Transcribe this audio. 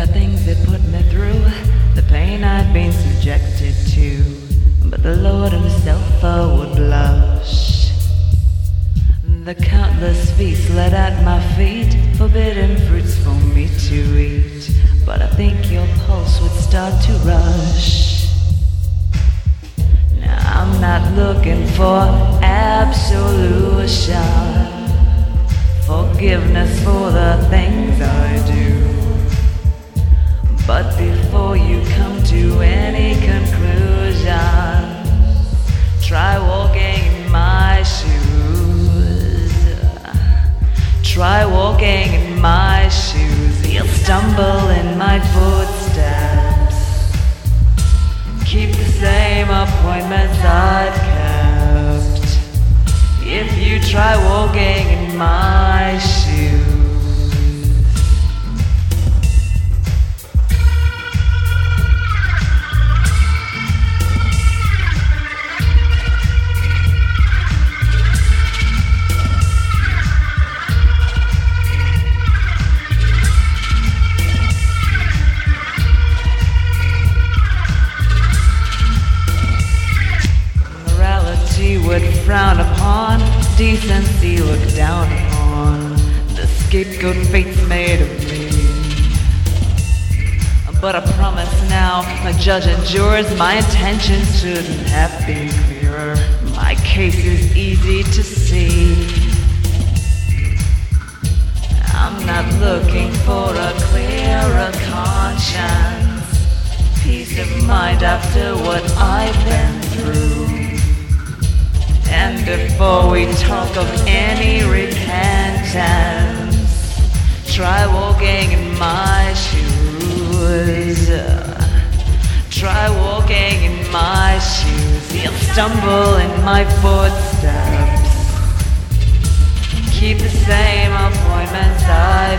the things that put me through, the pain I'd been subjected to, but the Lord himself would blush. The countless feasts laid at my feet, forbidden fruits for me to eat, but I think your pulse would start to rush. Now I'm not looking for absolution, forgiveness for the things I do. But before you come to any conclusions, try walking in my shoes. Try walking in my shoes. You'll stumble in my footsteps. Keep the same appointments I've kept. If you try walking in my shoes. Would frown upon, decency look down upon, the scapegoat fate's made of me. But I promise now, my judge and jurors, my intentions shouldn't have been clearer. My case is easy to see. I'm not looking for a clearer conscience, peace of mind after what I've been through. And before we talk of any repentance, try walking in my shoes. Try walking in my shoes. You'll stumble in my footsteps. Keep the same appointments I